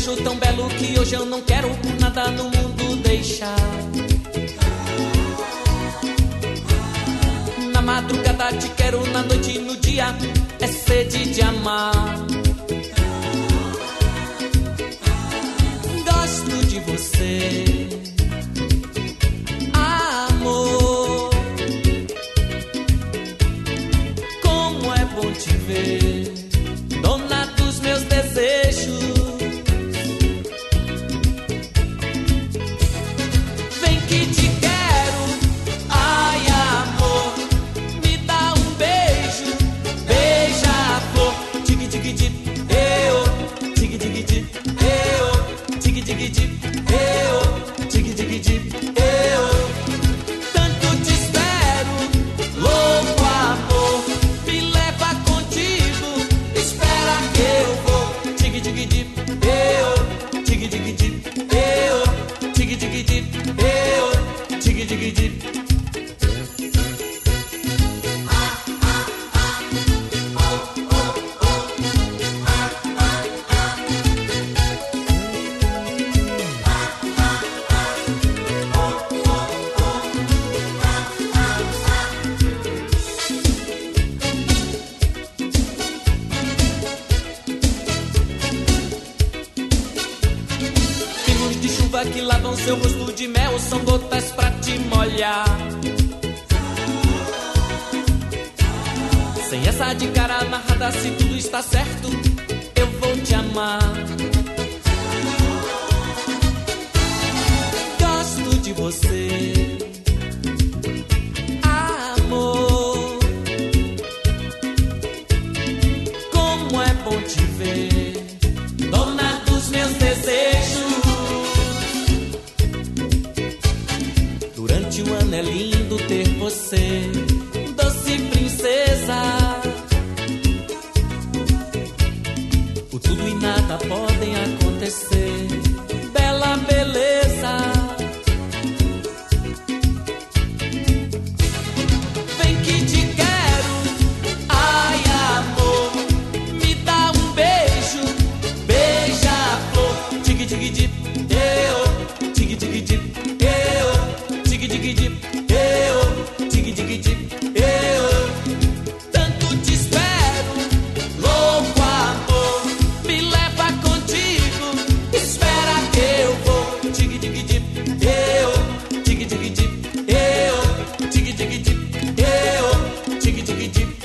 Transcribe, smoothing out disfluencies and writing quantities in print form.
desejo tão belo que hoje eu não quero por nada no mundo deixar. Na madrugada te quero, na noite e no dia é sede de amar. Gosto de você, amor. Como é bom te ver, dona dos meus desejos. Vem que te quero, ai amor. Me dá um beijo, beija a flor. Tig tig tig, eu, tig tig tig, eu, tig tig tig, eu, tig tig tig, eu. Tanto te espero, louco amor. Me leva contigo, espera que eu vou. Tig tig tig, eu, tig tig tig, eu, tig tig tig, eu, tig tig tig. Pingos de chuva que lavam seu rosto de mel são gotas pra te molhar. Sem essa de cara amarrada, se tudo está certo, eu vou te amar. Gosto de você, amor. Como é bom te ver, dona dos meus desejos. Durante o ano é lindo ter você, doce princesa. O tudo e nada podem acontecer, bela beleza. Vem que te quero, ai amor. Me dá um beijo, beija a flor. Tig tig tig, eu, tig tig tig, eu, tig tig tig, eu, tig tig tig, eu. Tanto te espero, louco amor. Me leva contigo, espera que eu vou. Tig tig tig, eu, tig tig tig, eu, tig tig tig, eu, tig tig tig.